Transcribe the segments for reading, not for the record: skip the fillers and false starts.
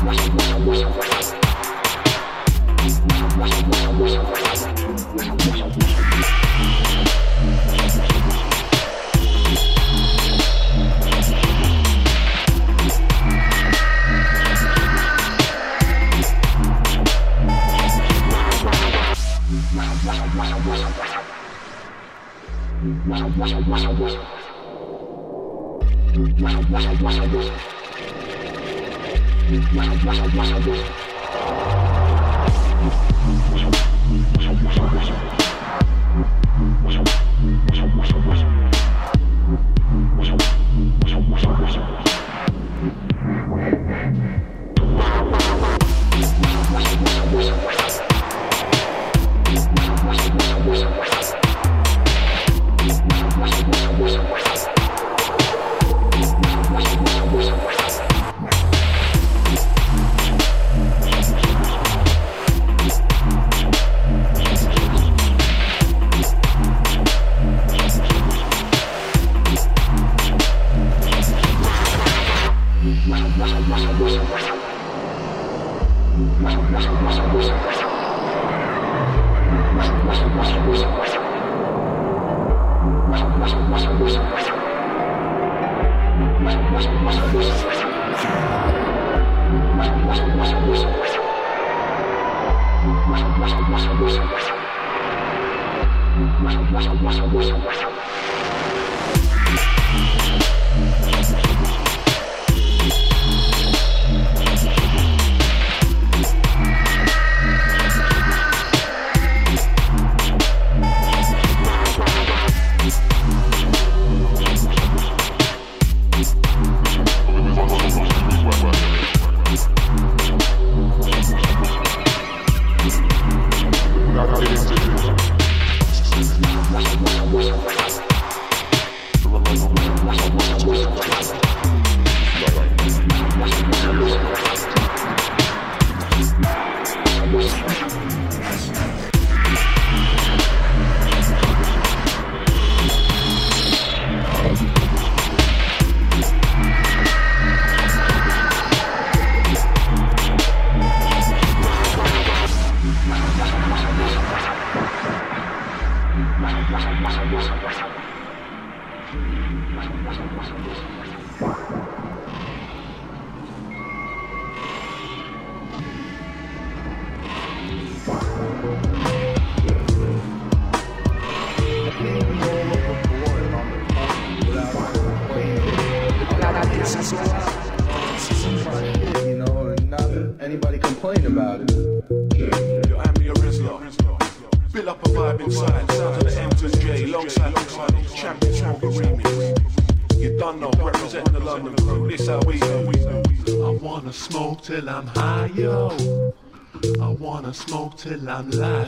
Till I'm high, yo. I wanna smoke till I'm live,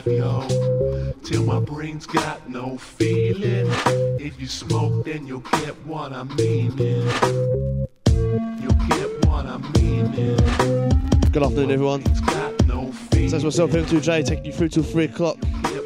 yo. Till my brain's got no feeling. If you smoke, then you'll get what I'm meaning. You'll get what I'm meaning. Good afternoon, everyone. So it's myself, M2J, taking you through till 3 o'clock.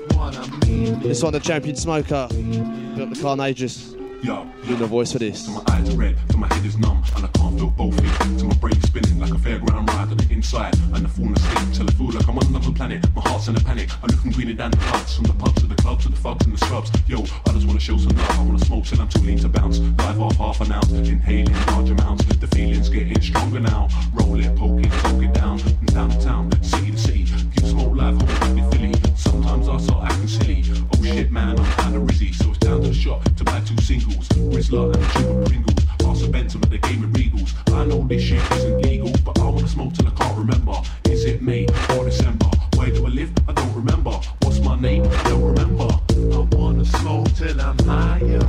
This one, the Champion Smoker. We got the Carnages. Doing the voice for this. My eyes are red, till my head is numb, and I can't feel both feet. Till my brain's spinning like a fairground ride on the inside, and I fall asleep till I feel like I'm on another planet. My heart's in a panic. I'm looking greener than the pubs, from the pubs to the clubs to the thugs and the scrubs. Yo, I just wanna show some love. I wanna smoke till I'm too lean to bounce. Live off half an ounce, inhaling large amounts. The feeling's getting stronger now. Roll it, poke it, talk it down, from town to town, city to city. Keep smoke live, hold it, Philly. Sometimes I start acting silly. Oh shit, man, I'm kinda rizzy, so it's down to the shop to buy 2 singles. Rizzler and a tube of Pringles. Pass a Benton at the game of Regals. I know this shit isn't legal, but I wanna smoke till I can't remember. Is it May or December? Where do I live? I don't remember. What's my name? I don't remember. I wanna smoke till I'm higher.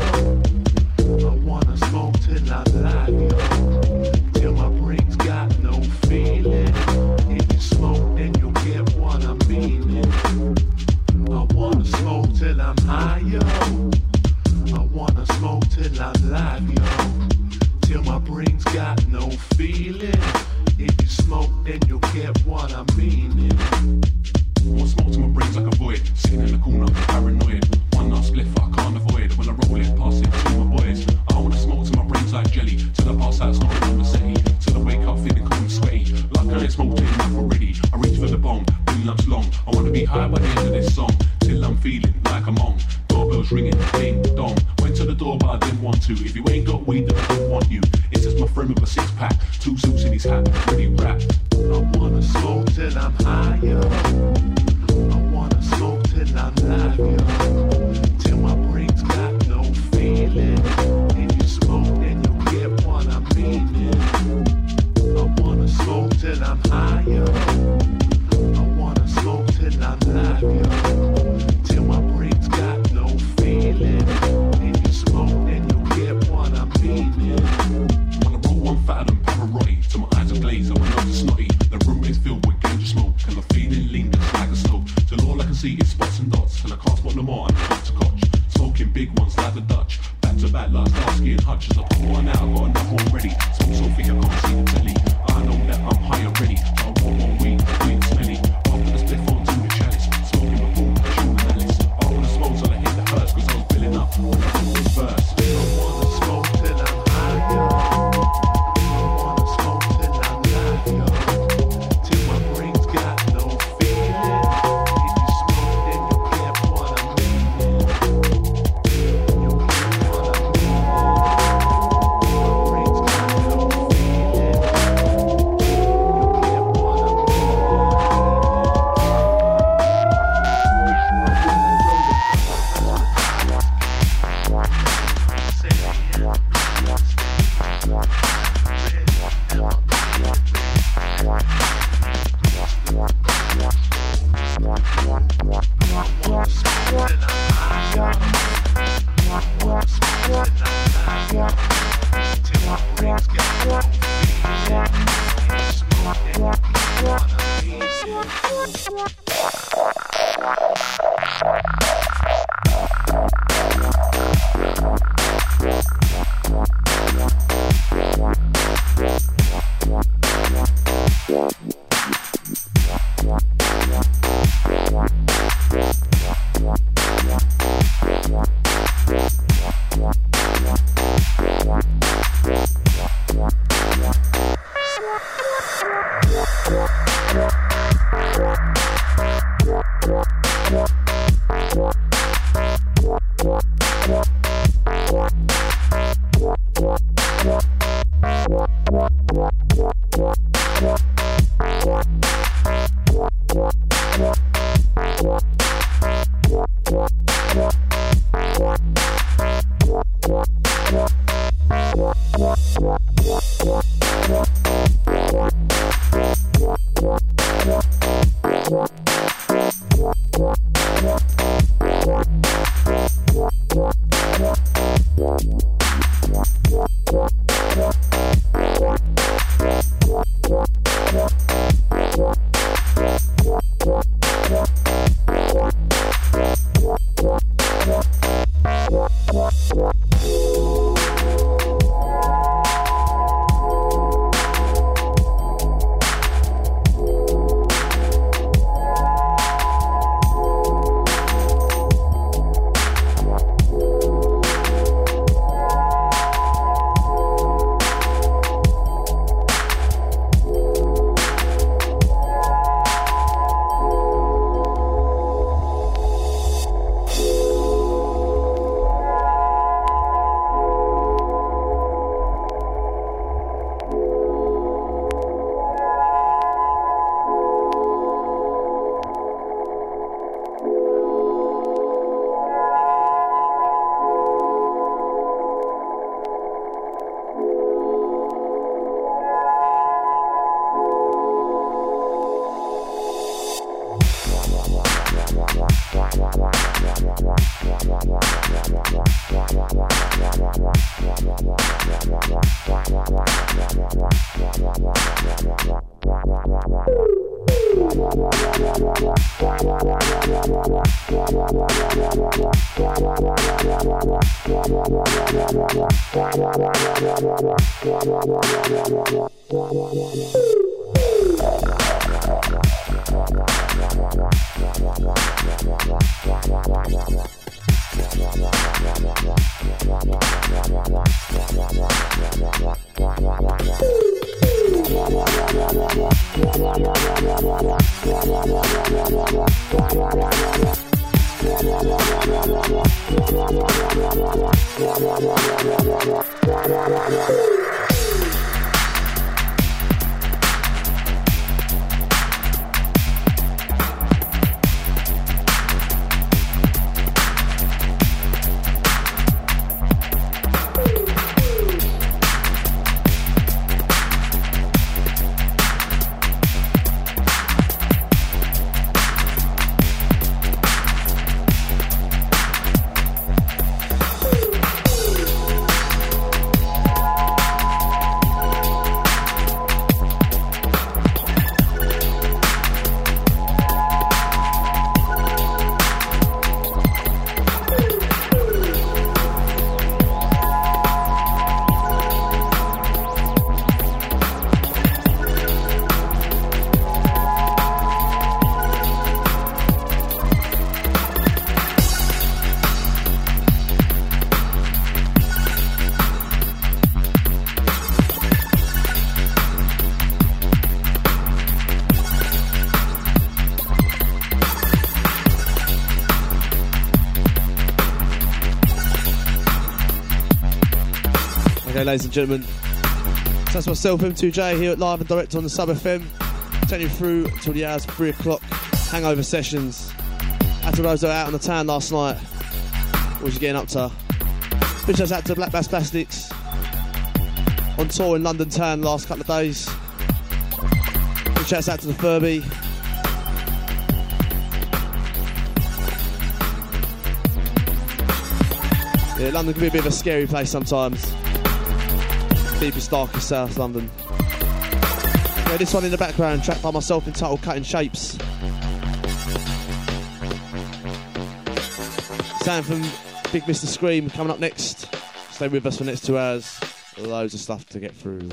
I wanna smoke till I'm live, yo. Till my brain's got no feeling. If you smoke, then you'll get what I'm meaning. I wanna smoke till I'm higher. I wanna smoke till I'm live, yo. Till my brain's got no feeling. If you smoke, then you'll get what I'm meaning. I wanna smoke till my brain's like a void. Sitting in the corner, paranoid. One last spliff I can't avoid. When I roll it, pass it to my boys. I wanna smoke till my brain's like jelly. Till I pass out, smoking on the city. Till I wake up feeling cold and sweaty. Like I ain't six-pack, 2 suits in his hat, ready rap. I wanna smoke till I'm high, yo. I wanna smoke till I'm live, yo. Till my brain's got no feeling. If you smoke, then you get what I'm meaning. I wanna smoke till I'm high, yo. I wanna smoke till I'm live, yo. Till my brain's got no feeling. If you smoke, then you get what I'm meaning. Wanna roll one fatter than Pavarotti, till my eyes are glazed and my nose is snotty. The room is filled with ganja smoke, and I'm feeling lean just like a stove. Till all I can see is spots and dots, and I can't spot no more. I'm cut to cotch, smoking big ones like the Dutch. Back to back like Starsky and Hutch. As I pour one out, I got enough already. Smoke so thick I can't see the telly. I know that I'm high already, but I want more weed, weed smelly. After the split phone to the chalice, smoking my boom, shooting Alice. I wanna smoke till I hit the hearse, cause I was filling up when I thought this verse. I wanna smoke till I'm high, yo. I wanna smoke till I'm live, yo. Till my brain's got no feeling. If you smoke, then you get what I'm meaning. You get what I'm meaning. My brain's got no feeling. You get what I'm Okay, ladies and gentlemen, so that's myself, M2J, here at Live and Direct on the Sub FM, taking you through until the hours 3 o'clock, hangover sessions. Out to those that were out on the town last night, what was you getting up to? Big shouts out to Black Bass Plastics, on tour in London town the last couple of days. Big shouts out to the Furby. Yeah, London can be a bit of a scary place sometimes. Deepest, darkest South London. Yeah, this one in the background, track by myself entitled Cutting Shapes. Sound from Big Mr. Scream coming up next. Stay with us for the next 2 hours. Loads of stuff to get through.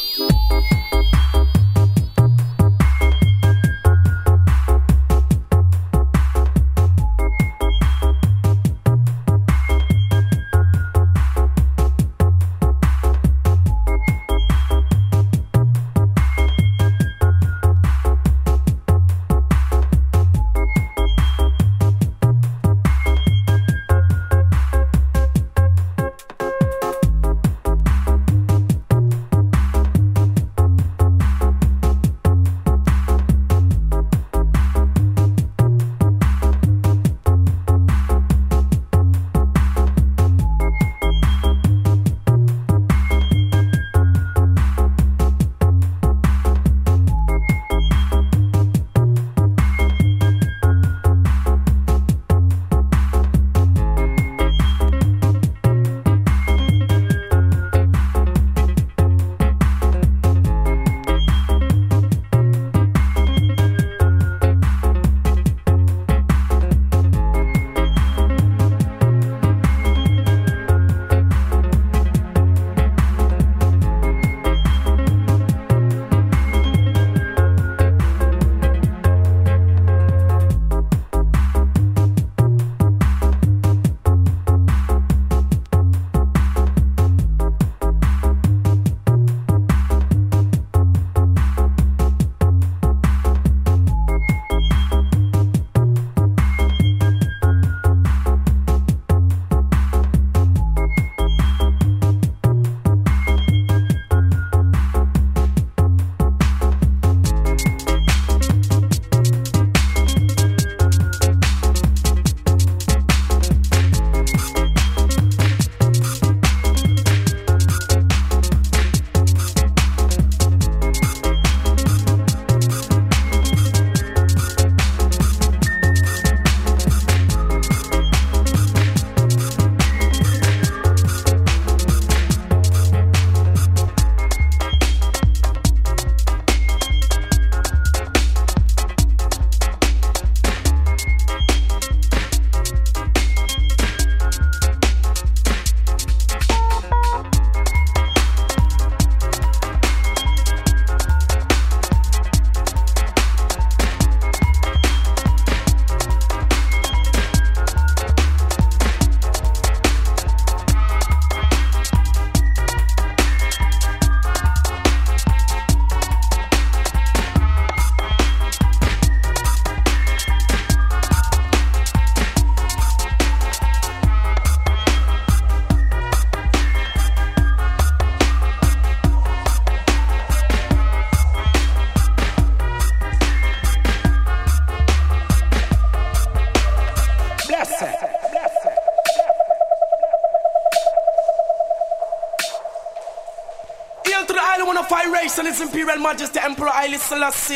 And His Imperial Majesty Emperor Haile Selassie.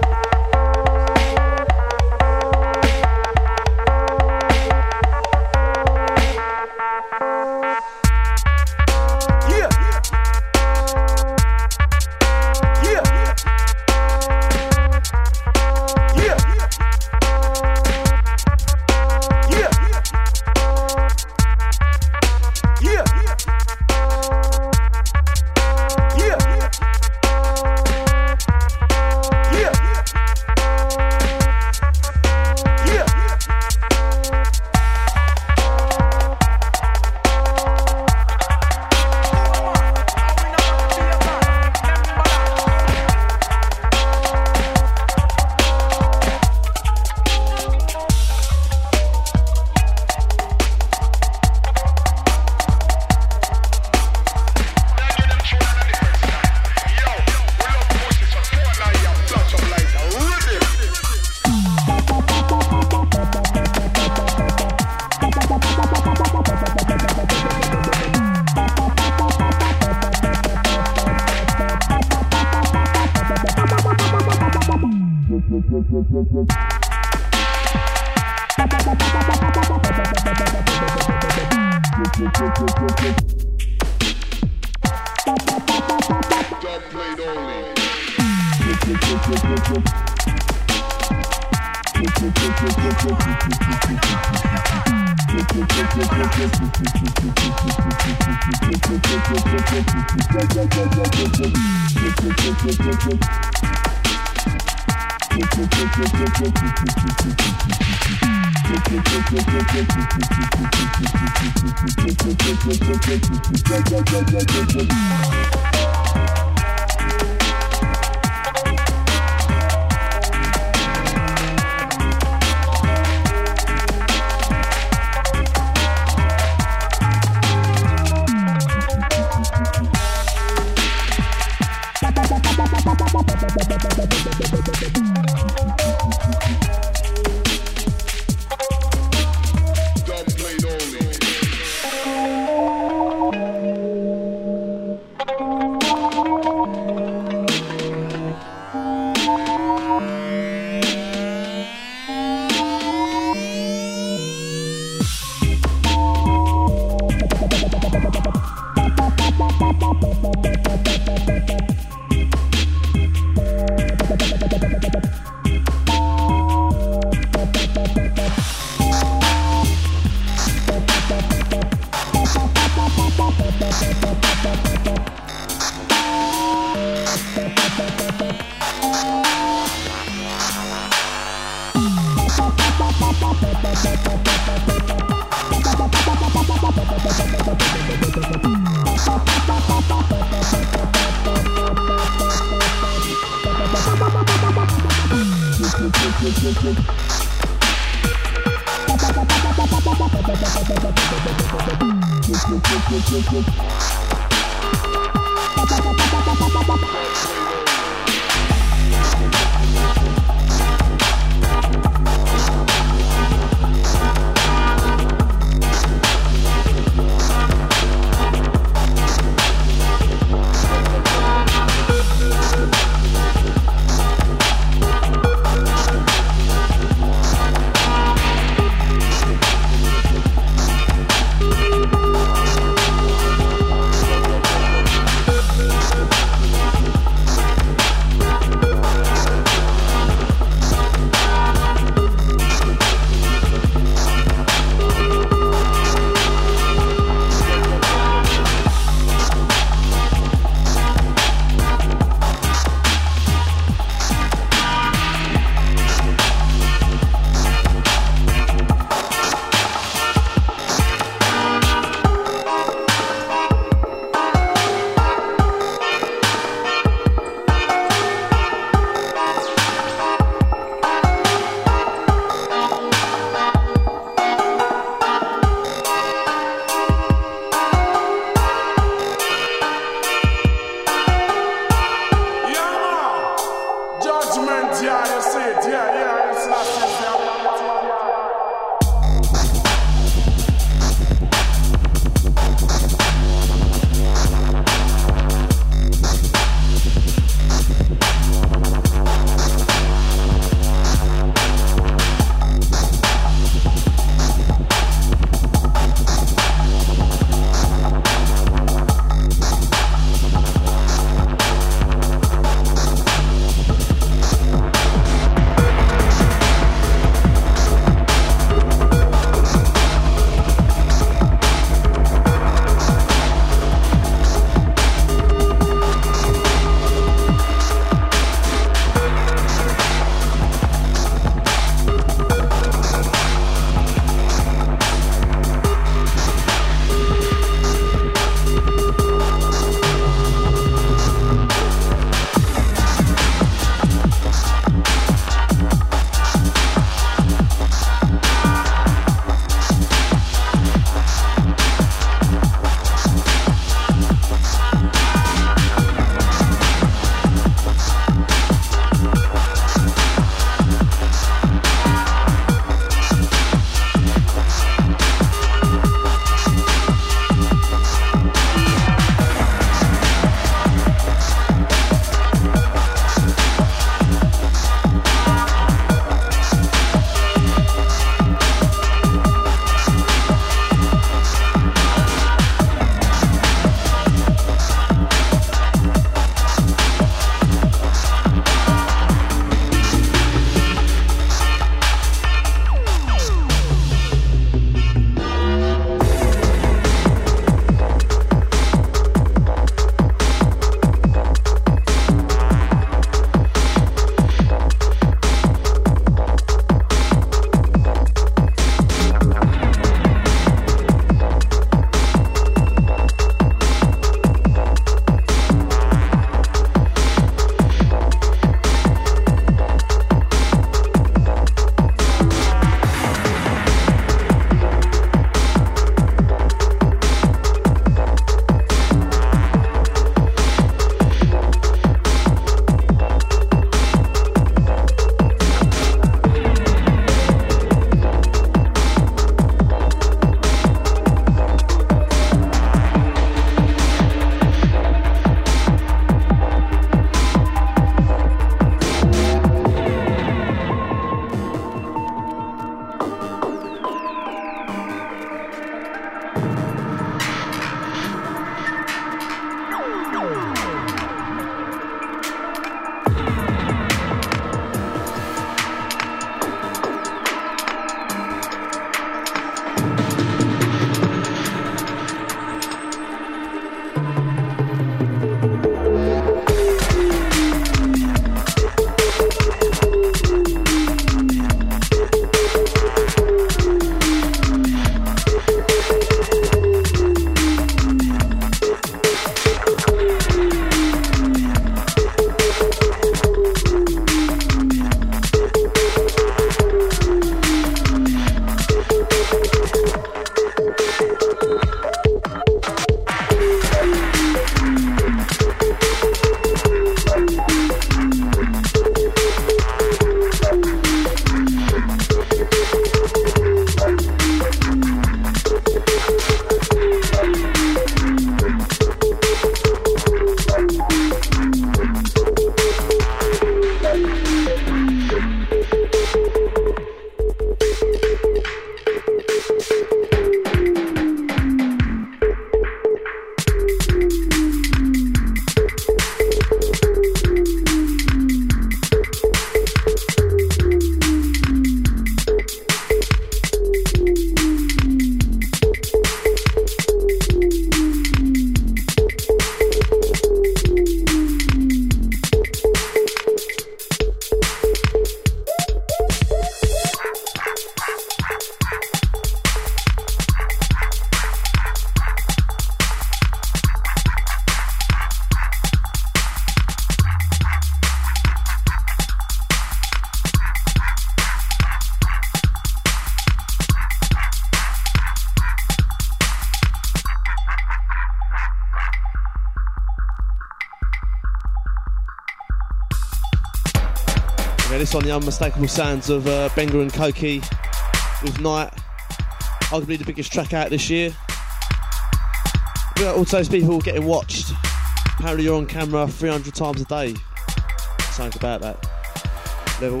this one, the unmistakable sounds of Benga and Koki with Night, arguably the biggest track out this year. But also those people getting watched. Apparently you're on camera 300 times a day. Something about that level.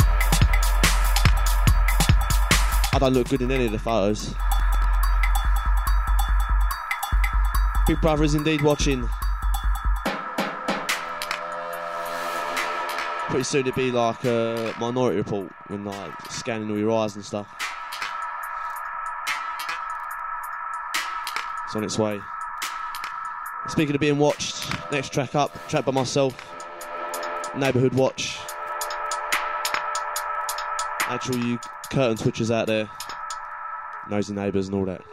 I don't look good in any of the photos. Big Brother is indeed watching. Pretty soon it'll be like a Minority Report when like scanning all your eyes and stuff. It's on its way. Speaking of being watched, next track up, track by myself, Neighbourhood Watch. Actual you curtain switchers out there, nosy neighbours and all that.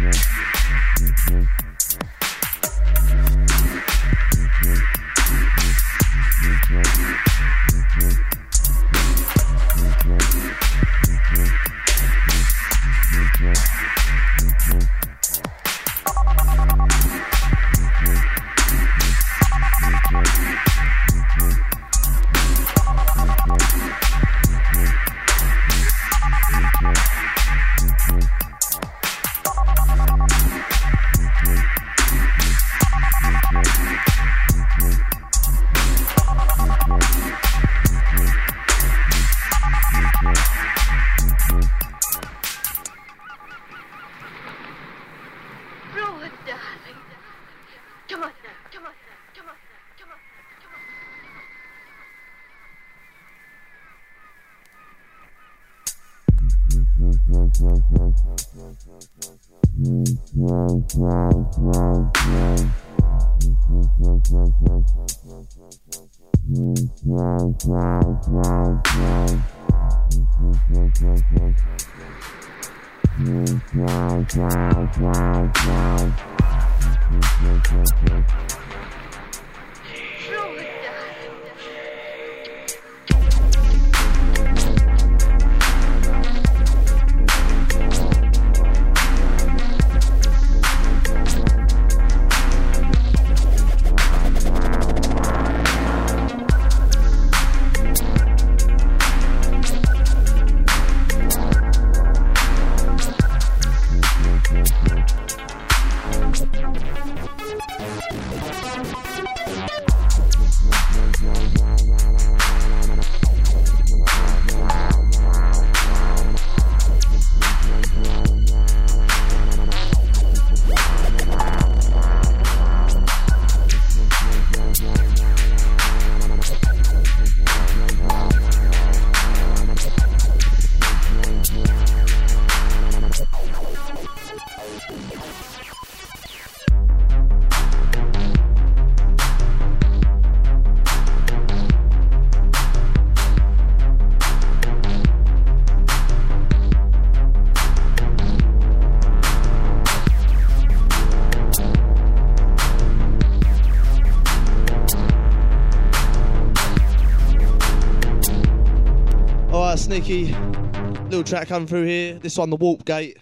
Sneaky little track coming through here. This one, the Warp Gate.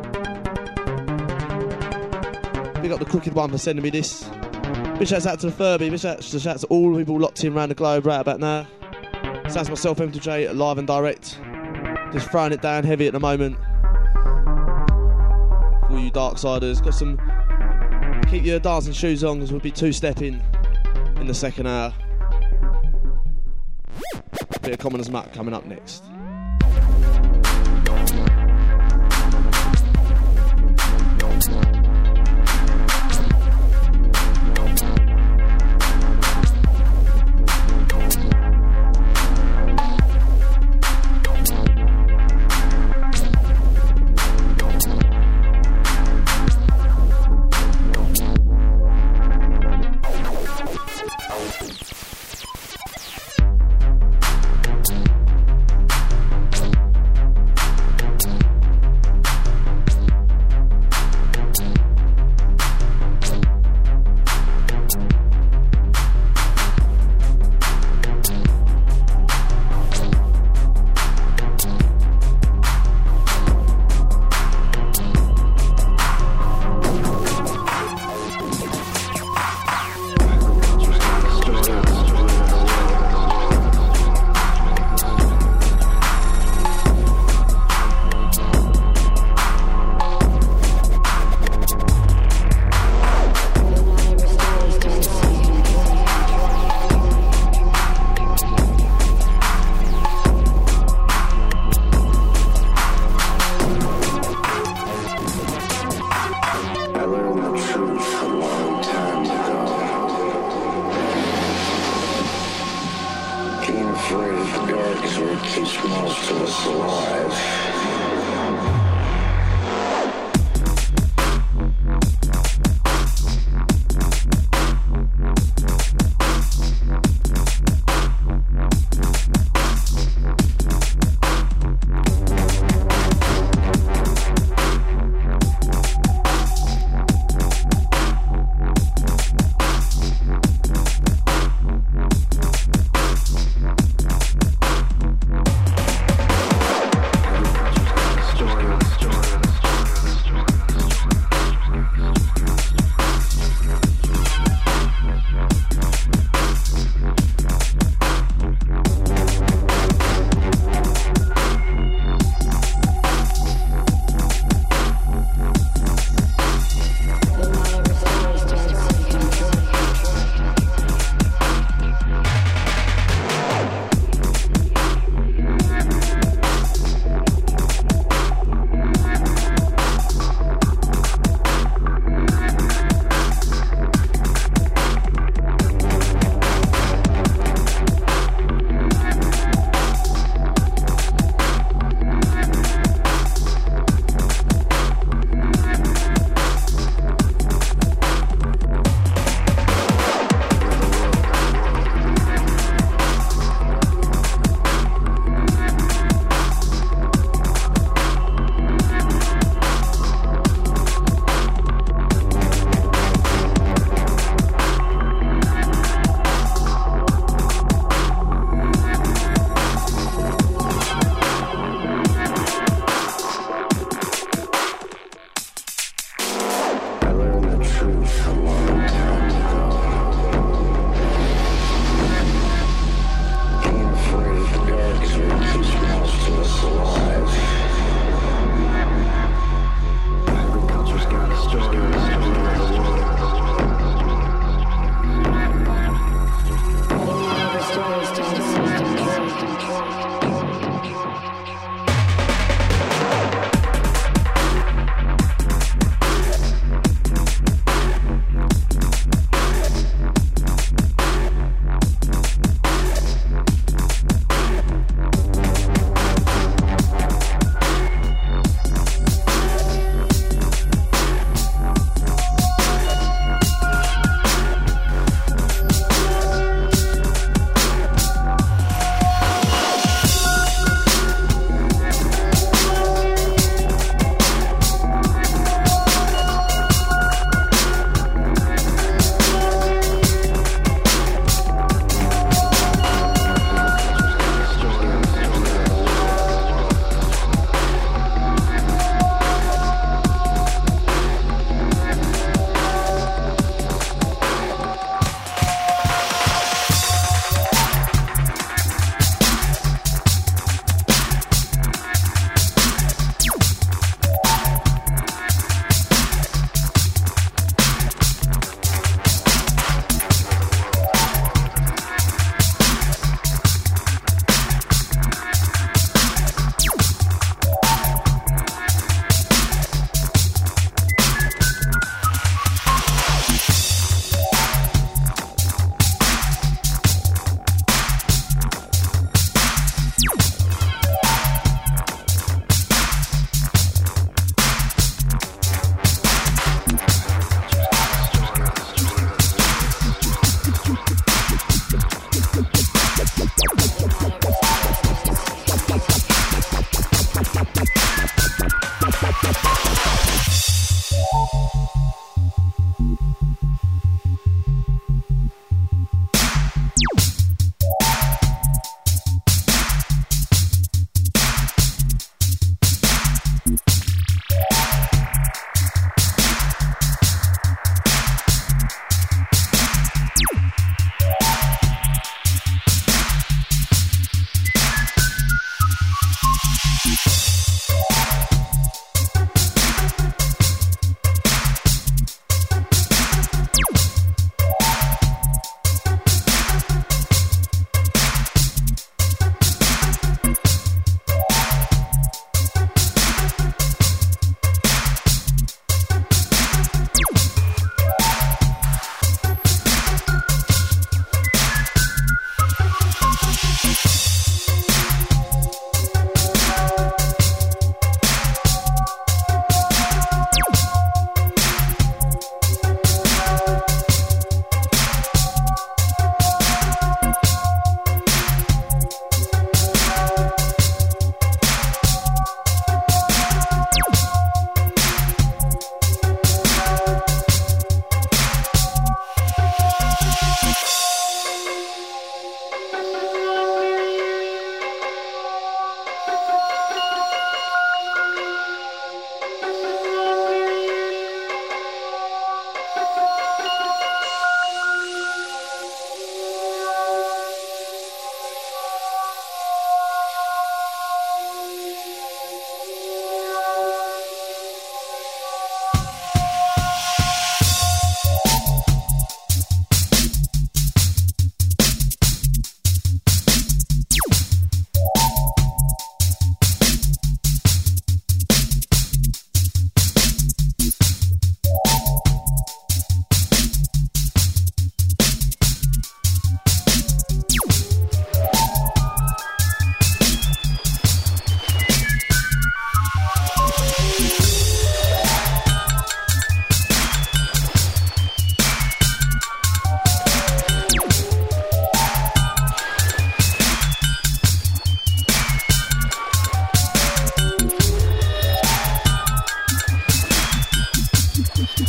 Big up the Crooked One for sending me this. Big shouts out to the Furby. Big shouts to all the people locked in around the globe right about now. Sounds myself, M2J, live and direct. Just throwing it down heavy at the moment. For all you Darksiders, got some. Keep your dancing shoes on because we'll be two-stepping in the second hour. Bit of Common as Muck coming up next.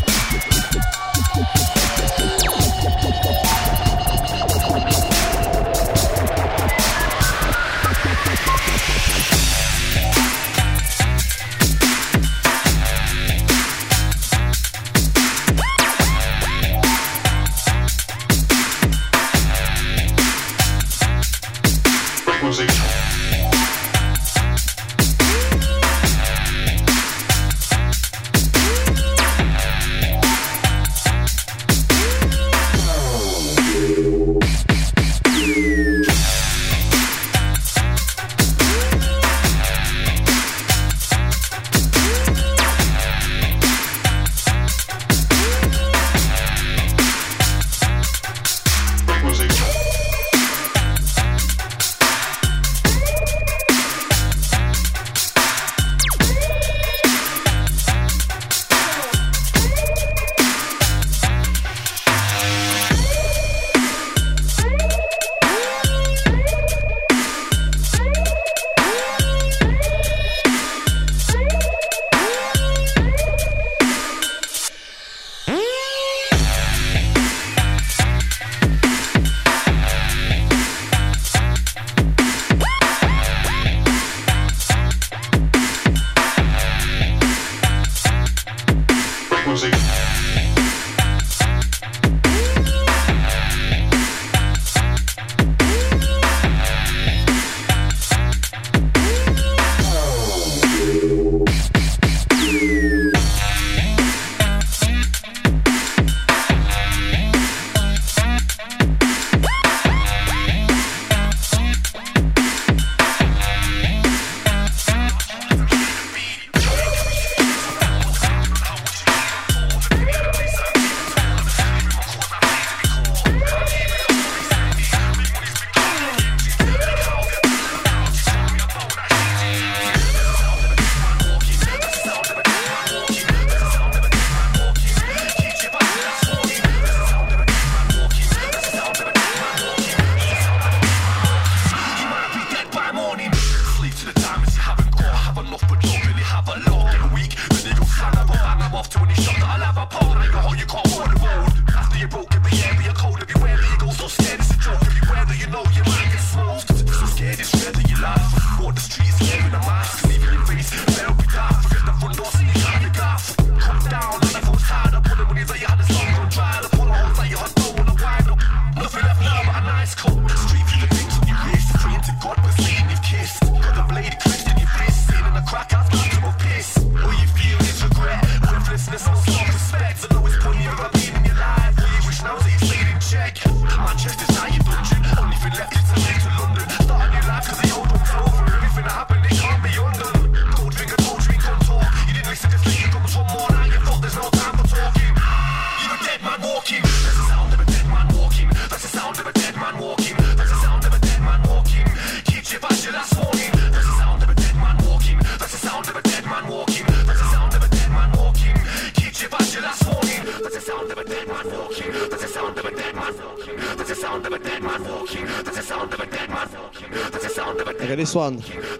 Okay, this one,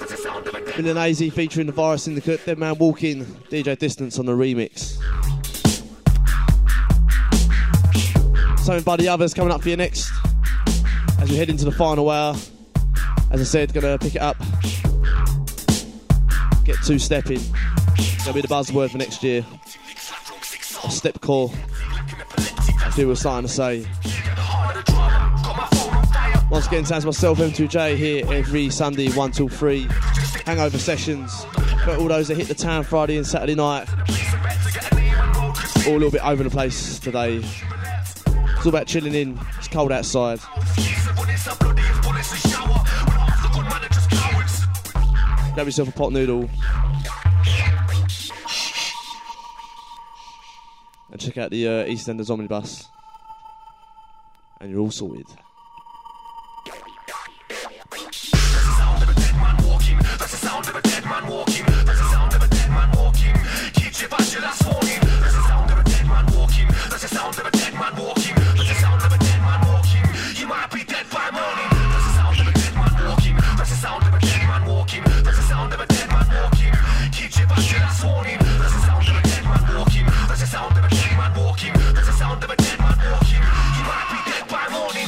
Villain AZ featuring the Virus Syndicate, Dead Man Walking, DJ Distance on the remix. Something by the others coming up for you next, as we head into the final hour. As I said, gonna pick it up, get two-stepping, gonna be the buzzword for next year, or step core, as people were starting to say. Once again, sounds myself, M2J, here every Sunday, 1 till 3. Hangover sessions. Got all those that hit the town Friday and Saturday night. All a little bit over the place today. It's all about chilling in. It's cold outside. Grab yourself a pot noodle. And check out the EastEnders Omnibus. And you're all sorted. That's the sound of a dead man walking. That's the sound of a dead man walking. Keep your back your last warning. That's the sound of a dead man walking. That's the sound of a dead man walking. That's the sound of a dead man walking. You might be dead by morning. That's the sound of a dead man walking. That's the sound of a dead man walking. That's the sound of a dead man walking. Keep your back your last warning. That's the sound of a dead man walking. That's the sound of a dead man man walking. That's the sound of a dead man walking. He might be dead by morning.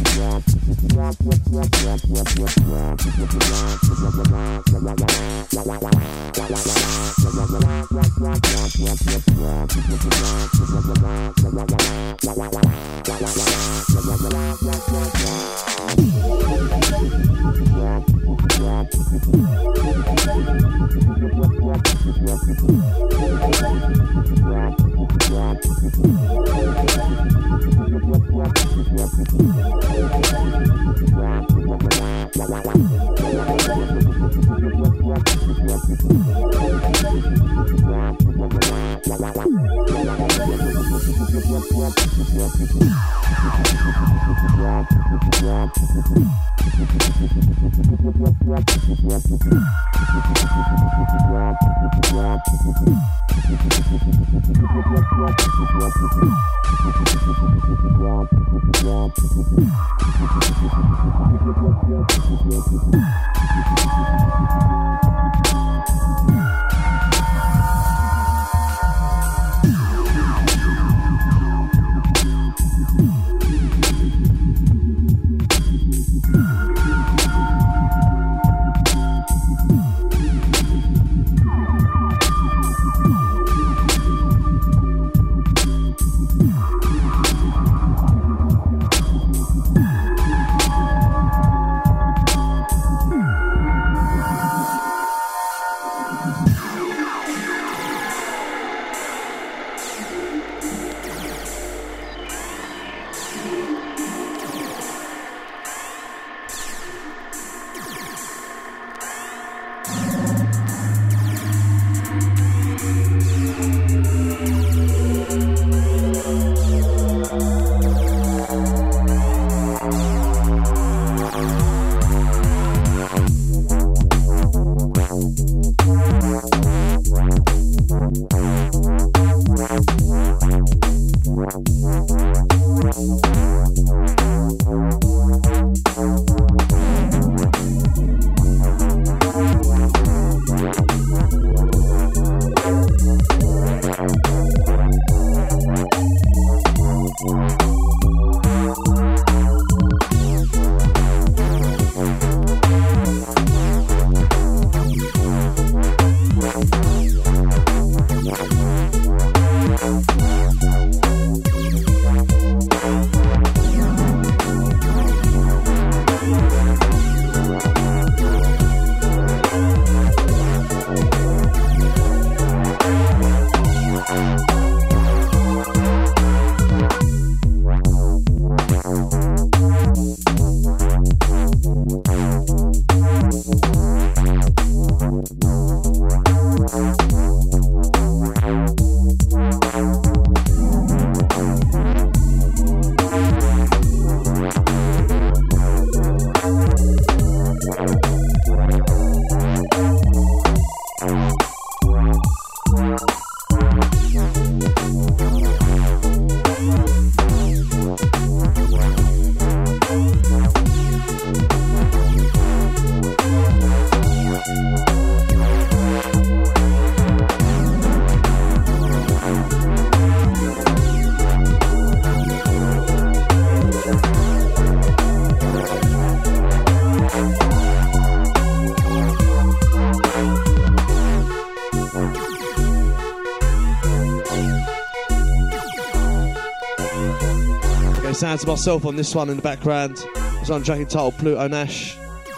Sounds of myself on this one in the background. It's on a track entitled Pluto Nash.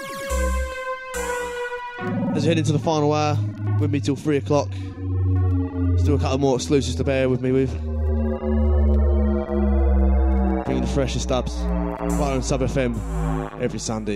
As we head into the final hour, with me till 3 o'clock. Still a couple more exclusives to bear with me with. Bringing the freshest dubs right on Sub FM every Sunday.